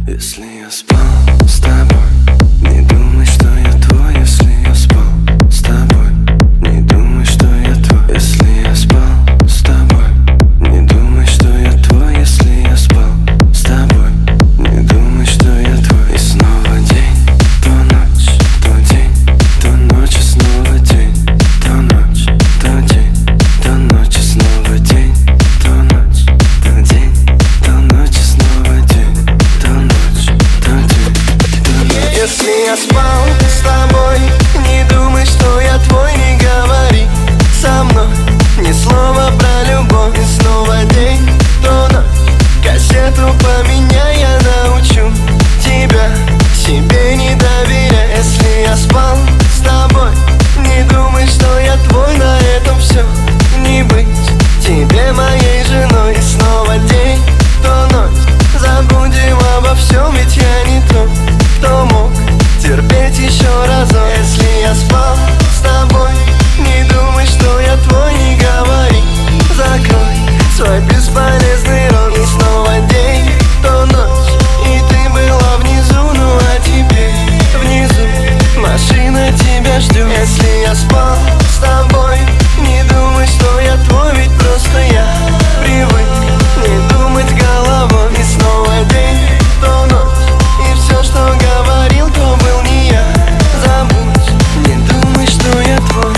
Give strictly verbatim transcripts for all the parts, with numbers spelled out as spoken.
Если я спал с тобой, не думай, что я твой. Если я спал с тобой, не думай, что я твой. Если я спал с тобой, не думай, что я твой. Если я спал с тобой, не думай, что я твой. И снова день, то ночь, то день, то ночь, и снова день, то ночь, то день, то ночь, и снова день, то ночь, то день, то ночь, и снова день, то ночь, то день, то ночь. Если я спал с тобой, не думай, что я твой. Не говори со мной ни слова про любовь. И снова день, то ночь, кассету поменяй, я научу тебя себе не доверяй. Если я спал с тобой, не думай, что я твой. На этом все, не быть тебе моей женой. И снова день, то ночь, забудем обо всем, ведь я не тот, кто мог терпеть еще разок. Если я спал с тобой, не думай, что я твой. Не говори, закрой свой бесполезный рот. И снова день, то ночь, и ты была внизу. Ну а теперь внизу машина тебя ждет. Если я спал с тобой, не думай, что я твой. Ведь просто я привык не думать головой. И снова день, то ночь, и все, что говорил, то был не я. Забудь, не думай, что я твой.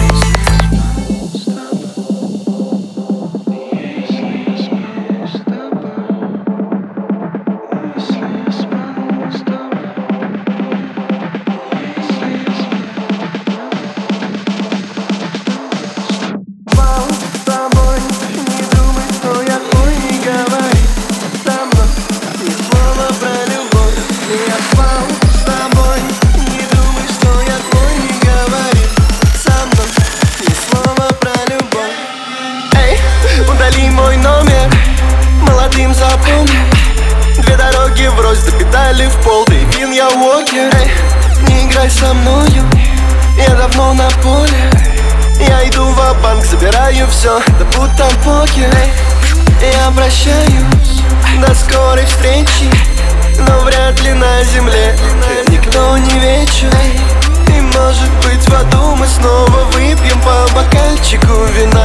Удали мой номер, молодым запомни. Две дороги врозь, до педали в пол. Ты пин, я уокер. Эй, не играй со мною, я давно на поле. Я иду ва-банк, забираю все, да будто покер. Эй, я обращаюсь, до скорой встречи. Но вряд ли на земле никто не вечен. И может быть в аду мы снова выпьем по бокальчику вина.